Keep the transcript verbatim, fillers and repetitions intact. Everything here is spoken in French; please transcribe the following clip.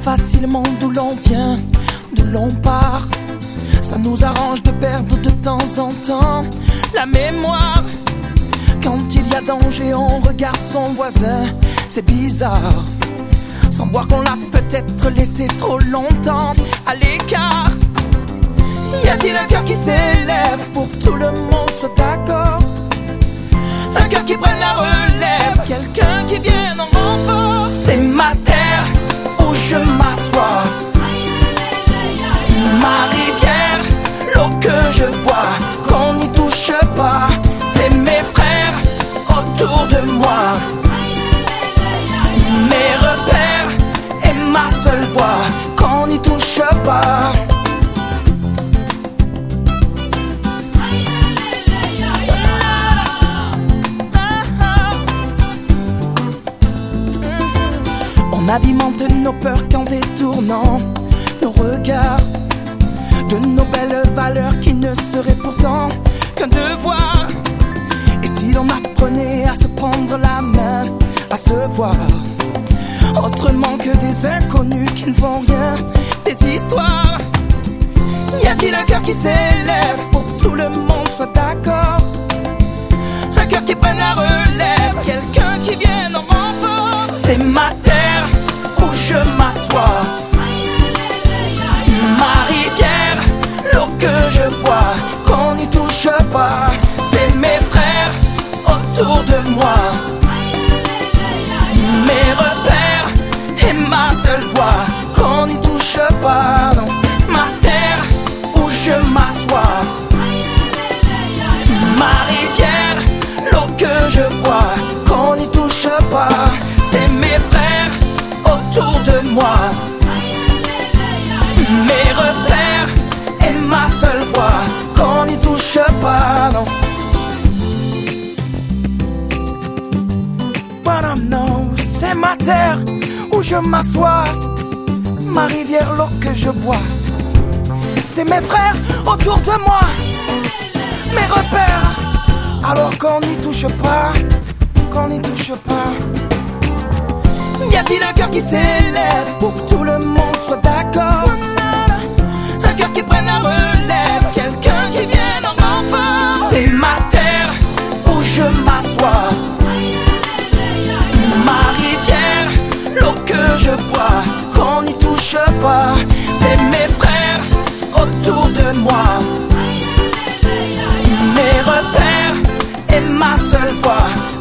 facilement d'où l'on vient, d'où l'on part. Ça nous arrange de perdre de temps en temps la mémoire. Quand il y a danger, on regarde son voisin, c'est bizarre. Sans voir qu'on l'a peut-être laissé trop longtemps à l'écart. Y a-t-il un cœur qui s'élève pour que tout le monde soit d'accord? Un cœur qui prenne la relève, quelqu'un qui vienne en renfort. C'est ma terre où je m'assois, ma rivière, l'eau que je bois, qu'on n'y touche pas. C'est mes frères autour de moi, mes repères et ma seule voix, qu'on n'y touche pas. On avimente nos peurs qu'en détournant nos regards de nos belles valeurs qui ne seraient pourtant qu'un devoir. Et si l'on apprenait à se prendre la main, à se voir autrement que des inconnus qui ne font rien, des histoires. Y a-t-il un cœur qui s'élève pour que tout le monde soit d'accord? Un cœur qui prenne la relève, quelqu'un qui vienne en renfort. C'est ma terre où je m'assois, ma rivière, l'eau que je bois, qu'on n'y touche pas. C'est mes frères autour de moi, mes repères et ma seule voix, qu'on n'y touche pas. Non. Ma terre où je m'assois, ma rivière, l'eau que je bois, qu'on n'y touche pas. C'est mes frères autour de moi, mes repères et ma seule voix, qu'on n'y touche pas. Non. But I know, c'est ma terre où je m'assois, ma rivière, l'eau que je bois. C'est mes frères autour de moi, mes repères, alors qu'on n'y touche pas, qu'on n'y touche pas. Y a-t-il un cœur qui s'élève pour que tout le monde soit d'accord? Un cœur qui prenne la relève, quelqu'un qui vienne en renfort. C'est ma terre où je m'assois, ma rivière, l'eau que je bois, qu'on n'y touche pas. C'est mes frères autour de moi, mes repères et ma seule voix,